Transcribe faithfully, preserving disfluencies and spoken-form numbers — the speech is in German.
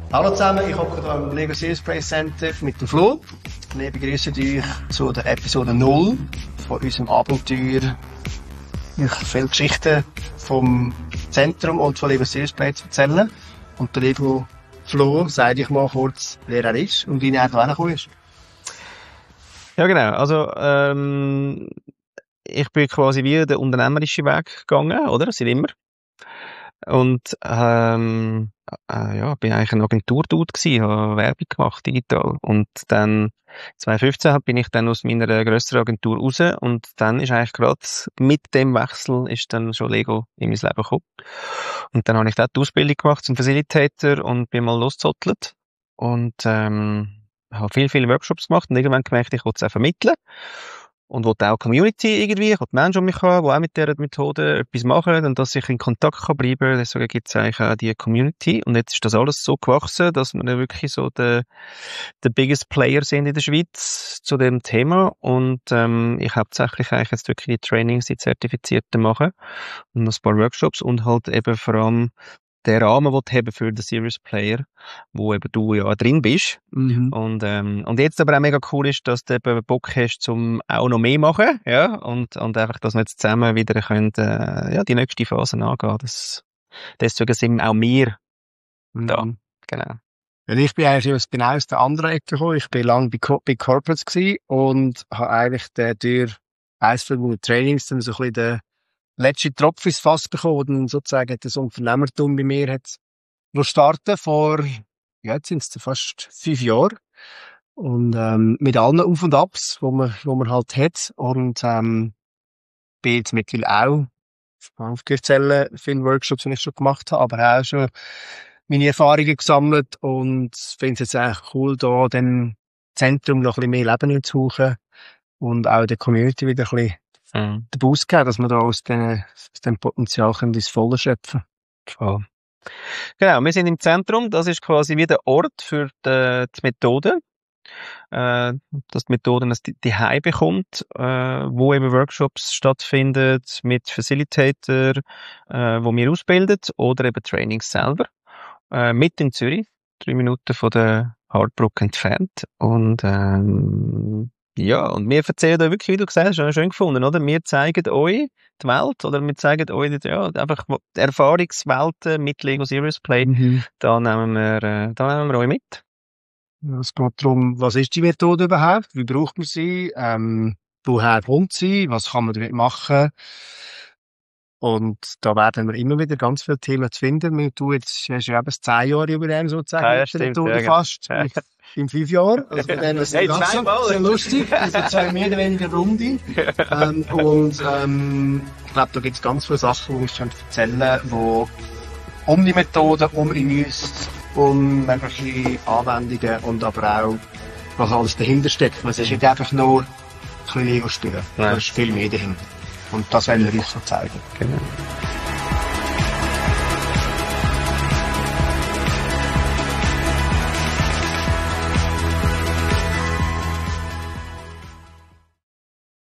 Hallo zusammen, ich hocke hier im Lego Serious Play Center mit dem Flo. Wir begrüßen euch zu der Episode null von unserem Abenteuer. Ich viele Geschichten vom Zentrum und von Lego Serious Play zu erzählen. Und der Lego Flo, sag ich mal kurz, wer er ist und wie er da hergekommen ist. Ja, genau. Also, ähm, ich bin quasi wie den unternehmerischen Weg gegangen, oder? Seit immer. Und, ähm, äh, ja, bin eigentlich ein Agentur-Dude gewesen, habe Werbung gemacht, digital. Und dann, zwanzig fünfzehn bin ich dann aus meiner grösseren Agentur raus und dann ist eigentlich gerade mit dem Wechsel ist dann schon Lego in mein Leben gekommen. Und dann habe ich dort die Ausbildung gemacht zum Facilitator und bin mal losgezottelt. Und, ähm, habe viel, viele Workshops gemacht und irgendwann gemerkt, ich wollte es auch vermitteln. Und wollte auch Community irgendwie, ich wollte Menschen um mich haben, die auch mit dieser Methode etwas machen und dass ich in Kontakt kann bleiben. Deswegen gibt es eigentlich auch die Community. Und jetzt ist das alles so gewachsen, dass wir wirklich so der, der biggest Player sind in der Schweiz zu dem Thema. Und ähm, ich hauptsächlich eigentlich jetzt wirklich die Trainings, die Zertifizierten machen und noch ein paar Workshops und halt eben vor allem der Rahmen, den du haben für den Serious Player, wo eben du ja drin bist. Mhm. Und, ähm, und jetzt aber auch mega cool ist, dass du eben Bock hast, zum auch noch mehr machen, ja, und, und einfach, dass wir jetzt zusammen wieder können, äh, ja, die nächste Phase angehen. Das, deswegen sind auch wir mhm. da. Genau. Ja, ich bin eigentlich genau aus der anderen Ecke gekommen. Ich bin lange bei, Co- bei Corporates gewesen und habe eigentlich durch eins von meinen Trainings dann so ein bisschen den letzte Tropfen ins Fass bekommen, wo dann sozusagen das Unternehmertum bei mir hat starten vor, ja, jetzt sind es fast fünf Jahre. Und, ähm, mit allen Auf und Abs, wo man, wo man halt hat. Und, ähm, bin jetzt mittlerweile auch aufgezählt, viele Workshops, die ich schon gemacht habe, aber auch schon meine Erfahrungen gesammelt und finde es jetzt eigentlich cool, da dem Zentrum noch ein bisschen mehr Leben zu suchen und auch der Community wieder ein bisschen Mhm. den Boost geben, dass wir da aus, den, aus dem Potenzial können ins Volle schöpfen. Voll. Genau, wir sind im Zentrum. Das ist quasi wie der Ort für die, die Methode. Äh, dass die Methode die, die Heim bekommt, äh, wo eben Workshops stattfinden mit Facilitator, äh, wo wir ausbilden oder eben Trainings selber. Äh, mit in Zürich, drei Minuten von der Hardbrook entfernt. Und, ähm, ja, und wir erzählen euch wirklich, wie du gesagt hast, schon schön gefunden, oder? Wir zeigen euch die Welt, oder wir zeigen euch, ja, einfach die Erfahrungswelten mit Lego Serious Play. Mhm. Da nehmen wir, äh, da nehmen wir euch mit. Ja, es geht darum, was ist die Methode überhaupt? Wie braucht man sie? Ähm, woher kommt sie? Was kann man damit machen? Und da werden wir immer wieder ganz viele Themen zu finden. Du jetzt hast ja eben das zehn Jahre Jubiläum sozusagen. Ja, ja, stimmt, ja, fast. Ja. In fünf Jahren. Also wir nehmen es hey, ganz sehr lustig. Also zwei mehr oder weniger Runde. ähm, und, ähm, ich glaube, da gibt es ganz viele Sachen, die ich schon erzählen kann, wo um die Methode, um Renews, um mögliche Anwendungen und aber auch, was alles dahinter steckt. Es ist nicht einfach nur ein bisschen Lego spielen. Da ist viel mehr dahinter. Und das wollen wir euch so zeigen. Genau.